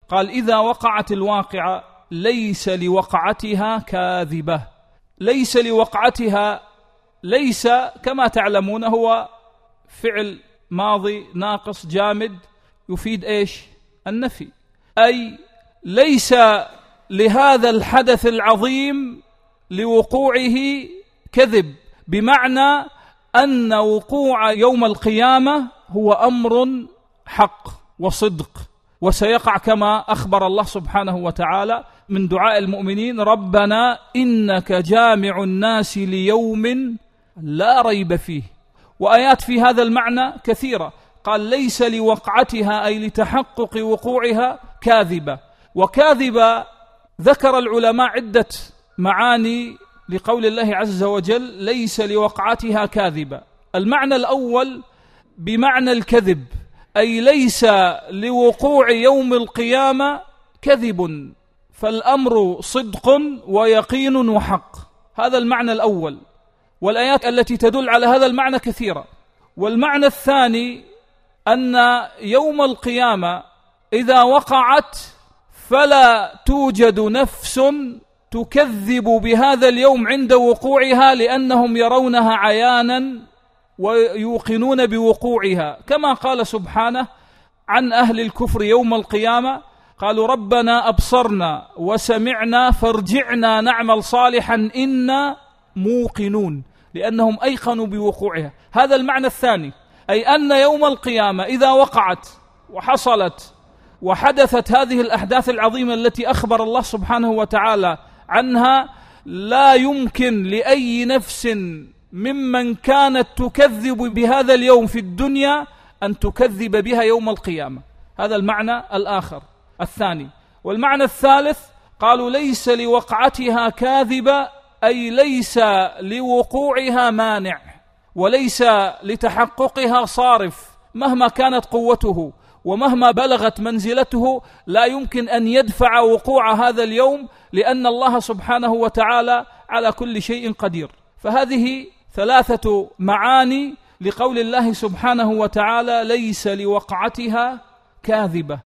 قال إذا وقعت الواقعة ليس لوقعتها كاذبة. ليس لوقعتها، ليس كما تعلمون هو فعل ماضي ناقص جامد يفيد إيش؟ النفي، أي ليس لهذا الحدث العظيم لوقوعه كذب، بمعنى أن وقوع يوم القيامة هو أمر حق وصدق، وسيقع كما أخبر الله سبحانه وتعالى من دعاء المؤمنين: ربنا إنك جامع الناس ليوم لا ريب فيه. وآيات في هذا المعنى كثيرة. قال ليس لوقعتها أي لتحقق وقوعها كاذبة. وكاذبة ذكر العلماء عدة معاني لقول الله عز وجل ليس لوقعتها كاذبة. المعنى الأول بمعنى الكذب، أي ليس لوقوع يوم القيامة كذب، فالأمر صدق ويقين وحق. هذا المعنى الأول، والآيات التي تدل على هذا المعنى كثيرة. والمعنى الثاني أن يوم القيامة إذا وقعت فلا توجد نفس تكذب بهذا اليوم عند وقوعها، لأنهم يرونها عيانا ويوقنون بوقوعها، كما قال سبحانه عن أهل الكفر يوم القيامة: قالوا ربنا أبصرنا وسمعنا فارجعنا نعمل صالحا إنا موقنون، لأنهم أيقنوا بوقوعها. هذا المعنى الثاني، أي أن يوم القيامة إذا وقعت وحصلت وحدثت هذه الأحداث العظيمة التي أخبر الله سبحانه وتعالى عنها، لا يمكن لأي نفس ممن كانت تكذب بهذا اليوم في الدنيا أن تكذب بها يوم القيامة. هذا المعنى الآخر الثاني. والمعنى الثالث قالوا ليس لوقعتها كاذبة، أي ليس لوقوعها مانع، وليس لتحققها صارف، مهما كانت قوته ومهما بلغت منزلته لا يمكن أن يدفع وقوع هذا اليوم، لأن الله سبحانه وتعالى على كل شيء قدير. فهذه ثلاثة معاني لقول الله سبحانه وتعالى ليس لوقعتها كاذبة.